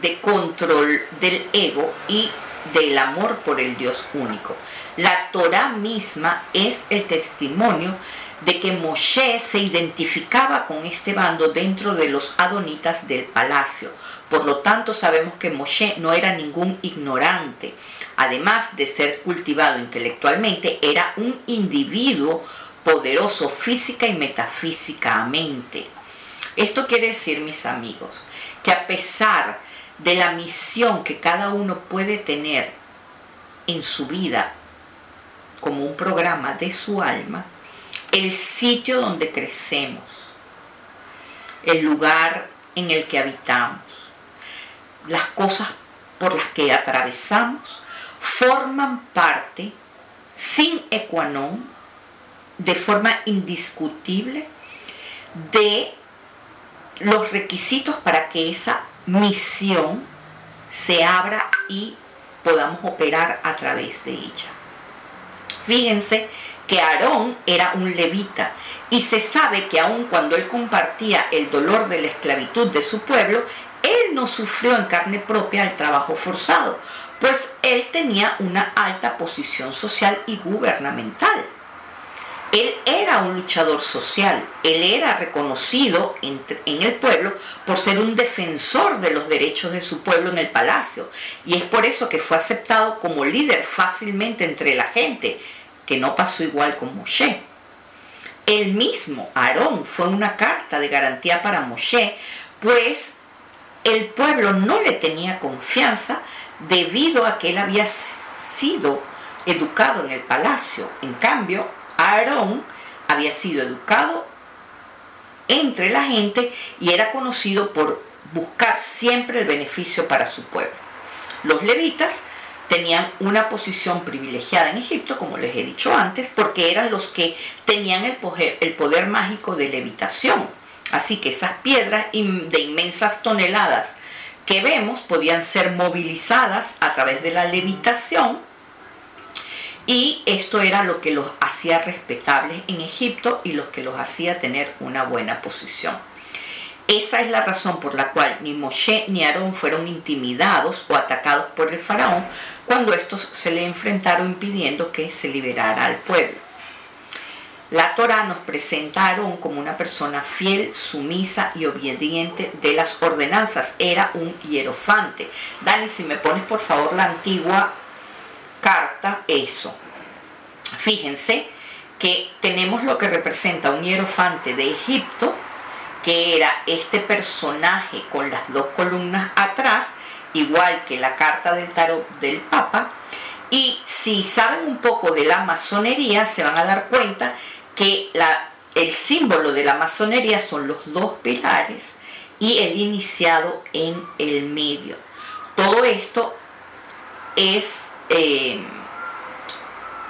del ego y del amor por el Dios único. La Torá misma es el testimonio de que Moshe se identificaba con este bando dentro de los adonitas del palacio. Por lo tanto, sabemos que Moshe no era ningún ignorante. Además de ser cultivado intelectualmente, era un individuo poderoso física y metafísicamente. Esto quiere decir, mis amigos, que a pesar de la misión que cada uno puede tener en su vida como un programa de su alma, el sitio donde crecemos, el lugar en el que habitamos, las cosas por las que atravesamos, forman parte, sin equanón, de forma indiscutible, de los requisitos para que esa misión se abra y podamos operar a través de ella. Fíjense que Aarón era un levita y se sabe que aun cuando él compartía el dolor de la esclavitud de su pueblo, él no sufrió en carne propia el trabajo forzado, pues él tenía una alta posición social y gubernamental. Él era un luchador social, él era reconocido en el pueblo por ser un defensor de los derechos de su pueblo en el palacio, y es por eso que fue aceptado como líder fácilmente entre la gente, que no pasó igual con Moshe. El mismo Aarón fue una carta de garantía para Moshe, pues el pueblo no le tenía confianza debido a que él había sido educado en el palacio. En cambio, Aarón había sido educado entre la gente y era conocido por buscar siempre el beneficio para su pueblo. Los levitas tenían una posición privilegiada en Egipto, como les he dicho antes, porque eran los que tenían el poder mágico de levitación. Así que esas piedras de inmensas toneladas que vemos podían ser movilizadas a través de la levitación, y esto era lo que los hacía respetables en Egipto y los que los hacía tener una buena posición. Esa es la razón por la cual ni Moshe ni Aarón fueron intimidados o atacados por el faraón cuando estos se le enfrentaron impidiendo que se liberara al pueblo. La Torá nos presenta a Aarón como una persona fiel, sumisa y obediente de las ordenanzas. Era un hierofante. Dani, si me pones por favor la antigua carta, eso. Fíjense que tenemos lo que representa un hierofante de Egipto, que era este personaje con las dos columnas atrás, igual que la carta del tarot del Papa. Y si saben un poco de la masonería, se van a dar cuenta que el símbolo de la masonería son los dos pilares y el iniciado en el medio. Todo esto es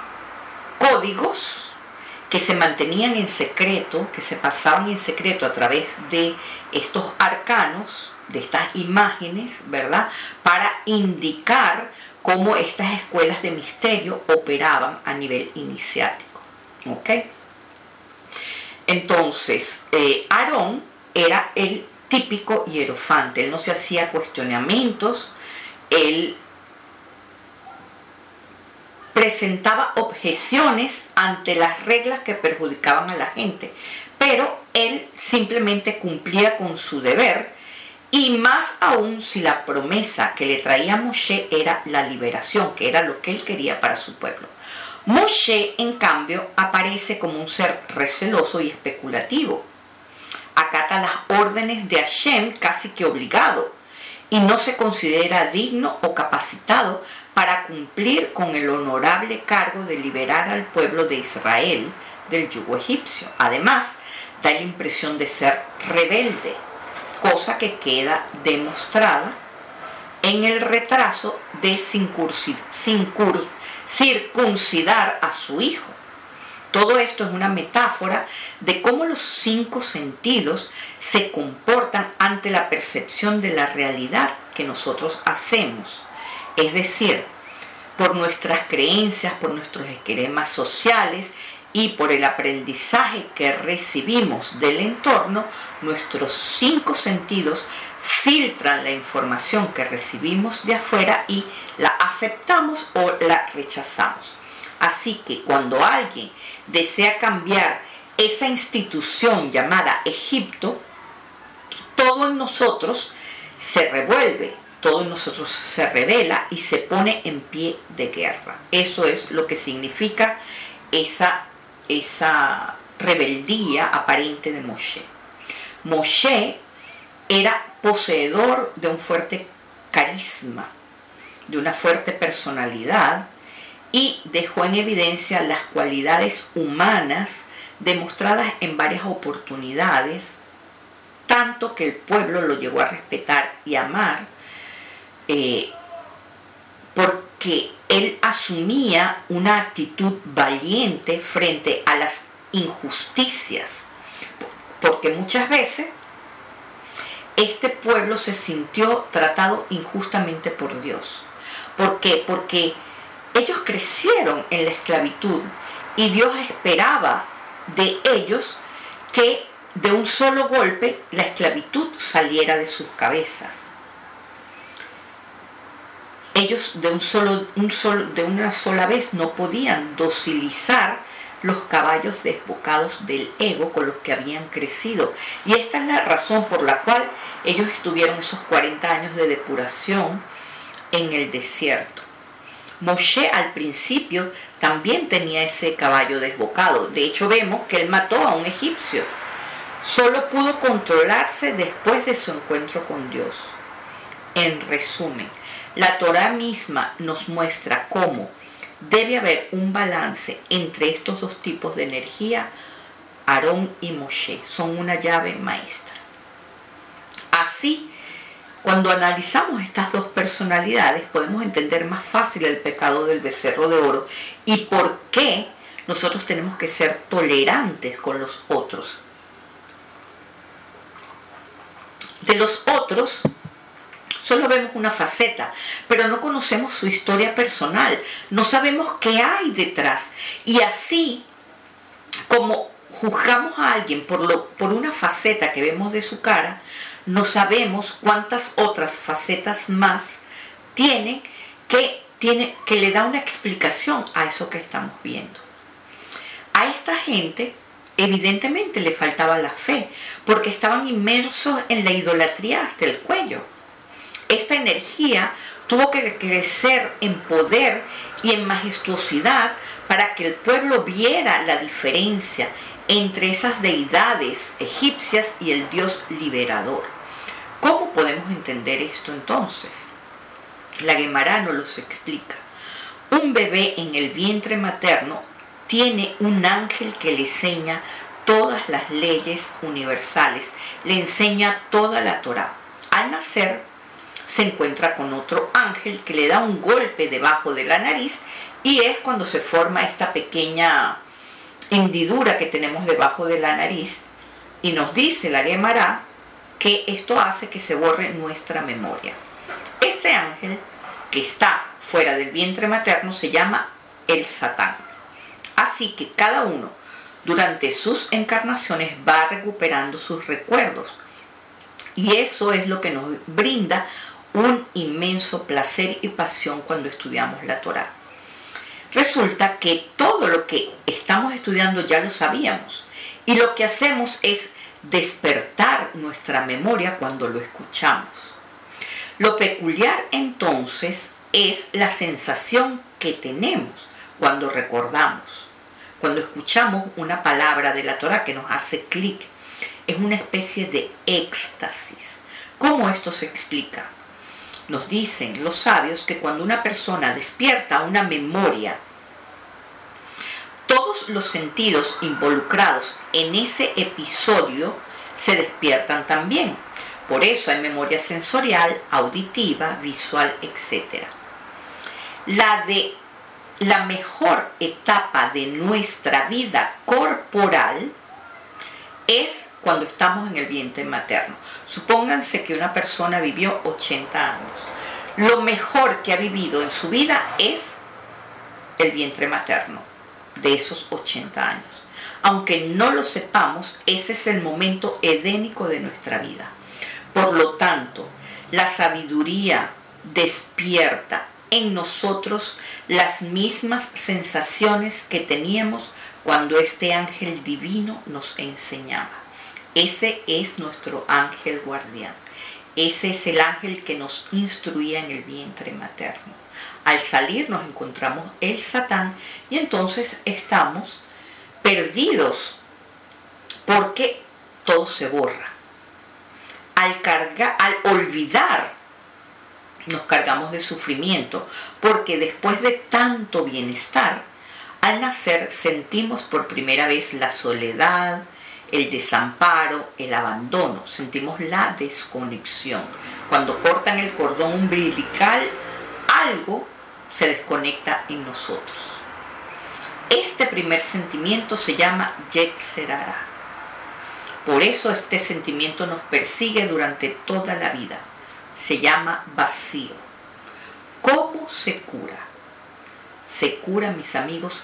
códigos que se mantenían en secreto, que se pasaban en secreto a través de estos arcanos, de estas imágenes, ¿verdad? Para indicar cómo estas escuelas de misterio operaban a nivel iniciático. ¿Ok? Entonces, Aarón era el típico hierofante. Él no se hacía cuestionamientos, él presentaba objeciones ante las reglas que perjudicaban a la gente, pero él simplemente cumplía con su deber, y más aún si la promesa que le traía Moshe era la liberación, que era lo que él quería para su pueblo. Moshe, en cambio, aparece como un ser receloso y especulativo. Acata las órdenes de Hashem casi que obligado, y no se considera digno o capacitado para cumplir con el honorable cargo de liberar al pueblo de Israel del yugo egipcio. Además, da la impresión de ser rebelde, cosa que queda demostrada en el retraso de circuncidar a su hijo. Todo esto es una metáfora de cómo los 5 sentidos se comportan ante la percepción de la realidad que nosotros hacemos. Es decir, por nuestras creencias, por nuestros esquemas sociales y por el aprendizaje que recibimos del entorno, nuestros 5 sentidos filtran la información que recibimos de afuera y la aceptamos o la rechazamos. Así que cuando alguien desea cambiar esa institución llamada Egipto, todo en nosotros se revuelve, todo en nosotros se revela y se pone en pie de guerra. Eso es lo que significa esa rebeldía aparente de Moshe. Moshe era poseedor de un fuerte carisma, de una fuerte personalidad, y dejó en evidencia las cualidades humanas demostradas en varias oportunidades, tanto que el pueblo lo llegó a respetar y amar, porque él asumía una actitud valiente frente a las injusticias, porque muchas veces este pueblo se sintió tratado injustamente por Dios. ¿Por qué? Porque ellos crecieron en la esclavitud y Dios esperaba de ellos que de un solo golpe la esclavitud saliera de sus cabezas. Ellos de una sola vez no podían docilizar los caballos desbocados del ego con los que habían crecido. Y esta es la razón por la cual ellos estuvieron esos 40 años de depuración en el desierto. Moshe al principio también tenía ese caballo desbocado. De hecho, vemos que él mató a un egipcio. Solo pudo controlarse después de su encuentro con Dios. En resumen, la Torá misma nos muestra cómo debe haber un balance entre estos 2 tipos de energía. Aarón y Moshe son una llave maestra. Así, cuando analizamos estas 2 personalidades, podemos entender más fácil el pecado del becerro de oro y por qué nosotros tenemos que ser tolerantes con los otros. De los otros solo vemos una faceta, pero no conocemos su historia personal, no sabemos qué hay detrás. Y así como juzgamos a alguien por una faceta que vemos de su cara, no sabemos cuántas otras facetas más tiene que le da una explicación a eso que estamos viendo. A esta gente evidentemente le faltaba la fe, porque estaban inmersos en la idolatría hasta el cuello. Esta energía tuvo que crecer en poder y en majestuosidad para que el pueblo viera la diferencia entre esas deidades egipcias y el Dios liberador. ¿Cómo podemos entender esto entonces? La Guemará nos los explica. Un bebé en el vientre materno tiene un ángel que le enseña todas las leyes universales, le enseña toda la Torá. Al nacer se encuentra con otro ángel que le da un golpe debajo de la nariz Y es cuando se forma esta pequeña hendidura que tenemos debajo de la nariz, y nos dice la Guemará que esto hace que se borre nuestra memoria. Ese ángel que está fuera del vientre materno se llama el Satán. Así que cada uno durante sus encarnaciones va recuperando sus recuerdos, y eso es lo que nos brinda un inmenso placer y pasión cuando estudiamos la Torá. Resulta que todo lo que estamos estudiando ya lo sabíamos, y lo que hacemos es despertar nuestra memoria cuando lo escuchamos. Lo peculiar entonces es la sensación que tenemos cuando recordamos, cuando escuchamos una palabra de la Torá que nos hace clic. Es una especie de éxtasis. ¿Cómo esto se explica? Nos dicen los sabios que cuando una persona despierta una memoria, todos los sentidos involucrados en ese episodio se despiertan también. Por eso hay memoria sensorial, auditiva, visual, etc. La mejor etapa de nuestra vida corporal es cuando estamos en el vientre materno. Supónganse que una persona vivió 80 años. Lo mejor que ha vivido en su vida es el vientre materno de esos 80 años. Aunque no lo sepamos, ese es el momento edénico de nuestra vida. Por lo tanto, la sabiduría despierta en nosotros las mismas sensaciones que teníamos cuando este ángel divino nos enseñaba. Ese es nuestro ángel guardián. Ese es el ángel que nos instruía en el vientre materno. Al salir nos encontramos el Satán y entonces estamos perdidos porque todo se borra. Al olvidar, nos cargamos de sufrimiento, porque después de tanto bienestar, al nacer sentimos por primera vez la soledad, el desamparo, el abandono, sentimos la desconexión. Cuando cortan el cordón umbilical, algo se desconecta en nosotros. Este primer sentimiento se llama Yetzer Hará. Por eso este sentimiento nos persigue durante toda la vida. Se llama vacío. ¿Cómo se cura? Se cura, mis amigos,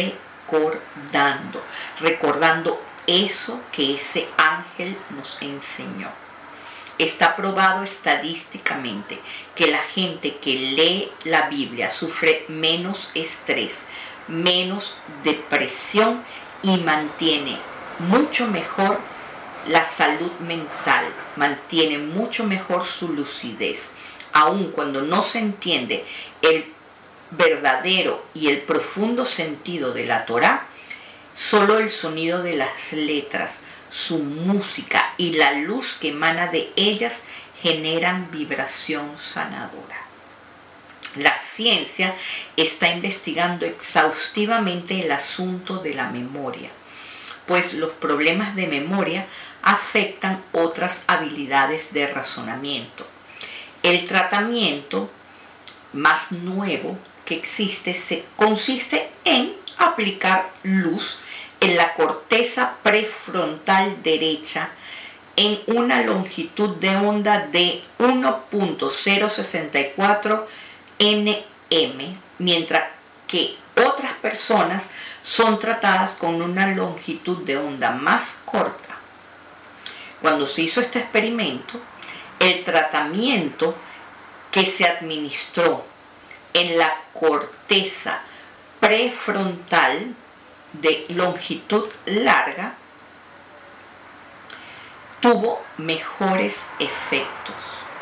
recordando eso que ese ángel nos enseñó. Está probado estadísticamente que la gente que lee la Biblia sufre menos estrés, menos depresión y mantiene mucho mejor la salud mental, mantiene mucho mejor su lucidez. Aun cuando no se entiende el verdadero y el profundo sentido de la Torá, solo el sonido de las letras, su música y la luz que emana de ellas generan vibración sanadora. La ciencia está investigando exhaustivamente el asunto de la memoria, pues los problemas de memoria afectan otras habilidades de razonamiento. El tratamiento más nuevo que existe consiste en aplicar luz en la corteza prefrontal derecha en una longitud de onda de 1.064 nm, mientras que otras personas son tratadas con una longitud de onda más corta. Cuando se hizo este experimento, el tratamiento que se administró en la corteza prefrontal de longitud larga tuvo mejores efectos.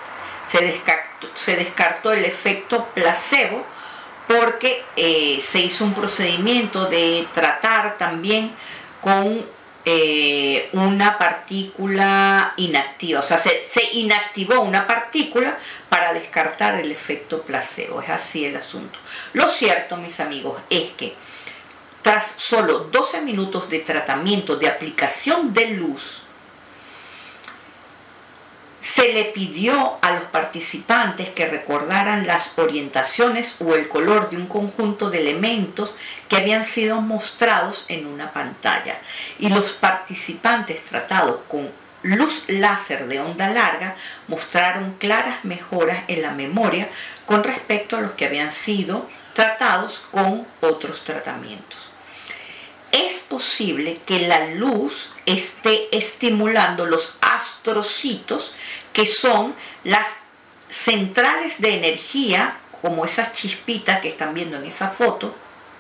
Se descartó el efecto placebo porque se hizo un procedimiento de tratar también con una partícula inactiva. O sea, se inactivó una partícula para descartar el efecto placebo. Es así el asunto. Lo cierto, mis amigos, es que tras solo 12 minutos de tratamiento de aplicación de luz, Se le pidió a los participantes que recordaran las orientaciones o el color de un conjunto de elementos que habían sido mostrados en una pantalla, y los participantes tratados con luz láser de onda larga mostraron claras mejoras en la memoria con respecto a los que habían sido tratados con otros tratamientos. Es posible que la luz esté estimulando los astrocitos, que son las centrales de energía, como esas chispitas que están viendo en esa foto,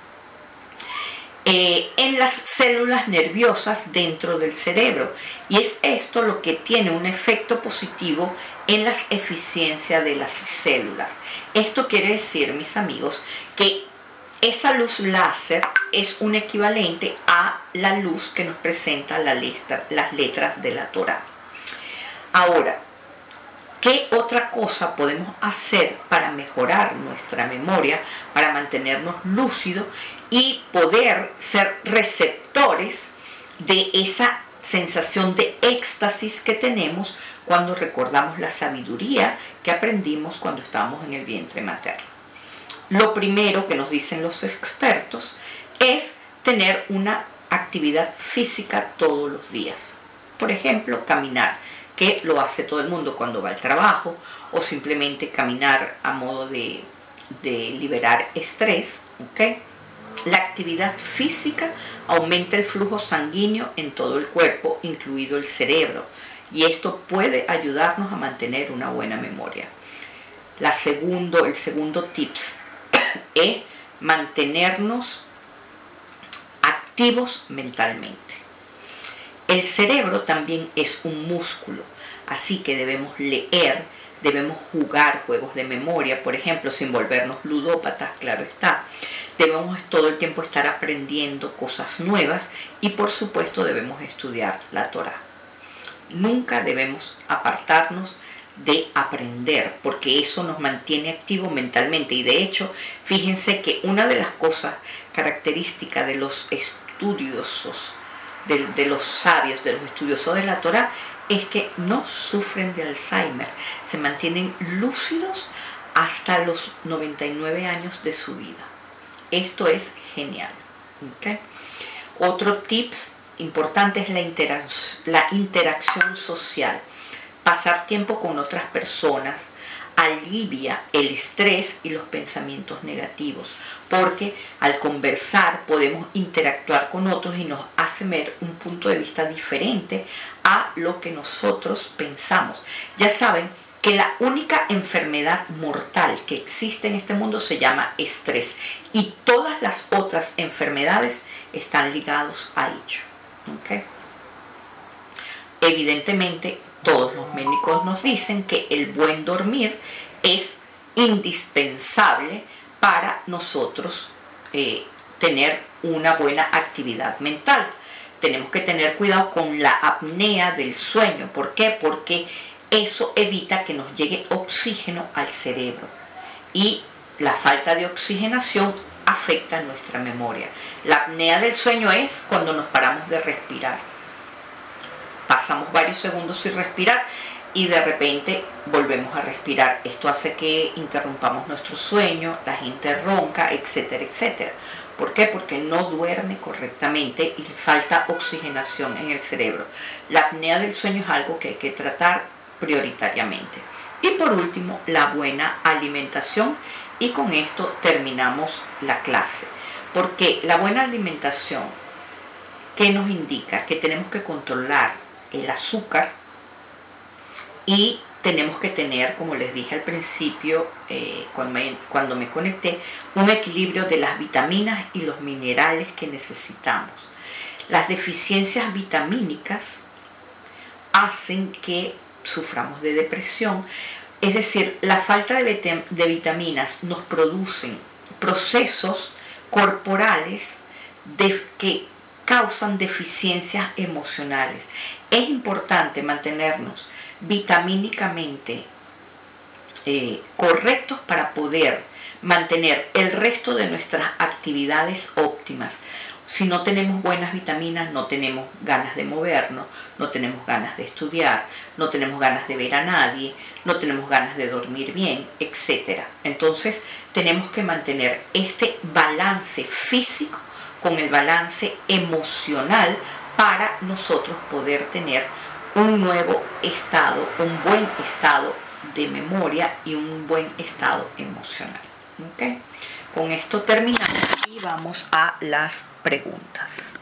en las células nerviosas dentro del cerebro, y es esto lo que tiene un efecto positivo en la eficiencia de las células. Esto quiere decir, mis amigos, que esa luz láser es un equivalente a la luz que nos presenta las letras de la Torá. Ahora, ¿qué otra cosa podemos hacer para mejorar nuestra memoria, para mantenernos lúcidos y poder ser receptores de esa sensación de éxtasis que tenemos cuando recordamos la sabiduría que aprendimos cuando estábamos en el vientre materno? Lo primero que nos dicen los expertos es tener una actividad física todos los días. Por ejemplo, caminar, que lo hace todo el mundo cuando va al trabajo, o simplemente caminar a modo de liberar estrés, ¿ok? La actividad física aumenta el flujo sanguíneo en todo el cuerpo, incluido el cerebro, y esto puede ayudarnos a mantener una buena memoria. El segundo tips es mantenernos activos mentalmente. El cerebro también es un músculo, así que debemos leer, debemos jugar juegos de memoria, por ejemplo, sin volvernos ludópatas, claro está. Debemos todo el tiempo estar aprendiendo cosas nuevas y, por supuesto, debemos estudiar la Torá. Nunca debemos apartarnos de aprender, porque eso nos mantiene activos mentalmente. Y de hecho, fíjense que una de las cosas características de los estudiosos, de los sabios, de los estudiosos de la Torá, es que no sufren de Alzheimer, se mantienen lúcidos hasta los 99 años de su vida. Esto es genial, ¿okay? Otro tips importante es la interacción social. Pasar tiempo con otras personas alivia el estrés y los pensamientos negativos, porque al conversar podemos interactuar con otros y nos hace ver un punto de vista diferente a lo que nosotros pensamos. Ya saben que la única enfermedad mortal que existe en este mundo se llama estrés, y todas las otras enfermedades están ligadas a ello, ¿okay? Evidentemente, todos los médicos nos dicen que el buen dormir es indispensable para nosotros tener una buena actividad mental. Tenemos que tener cuidado con la apnea del sueño. ¿Por qué? Porque eso evita que nos llegue oxígeno al cerebro, y la falta de oxigenación afecta nuestra memoria. La apnea del sueño es cuando nos paramos de respirar. Pasamos varios segundos sin respirar y de repente volvemos a respirar. Esto hace que interrumpamos nuestro sueño, la gente ronca, etcétera, etcétera. ¿Por qué? Porque no duerme correctamente y falta oxigenación en el cerebro. La apnea del sueño es algo que hay que tratar prioritariamente. Y por último, la buena alimentación, y con esto terminamos la clase. Porque la buena alimentación, ¿qué nos indica? Que tenemos que controlar el azúcar y tenemos que tener, como les dije al principio, cuando me conecté, un equilibrio de las vitaminas y los minerales que necesitamos. Las deficiencias vitamínicas hacen que suframos de depresión, es decir, la falta de vitaminas nos producen procesos corporales que causan deficiencias emocionales. Es importante mantenernos vitamínicamente correctos para poder mantener el resto de nuestras actividades óptimas. O Si no tenemos buenas vitaminas, no tenemos ganas de movernos, no tenemos ganas de estudiar, no tenemos ganas de ver a nadie, no tenemos ganas de dormir bien, etc. Entonces tenemos que mantener este balance físico con el balance emocional para nosotros poder tener un nuevo estado, un buen estado de memoria y un buen estado emocional. ¿Okay? Con esto terminamos y vamos a las preguntas.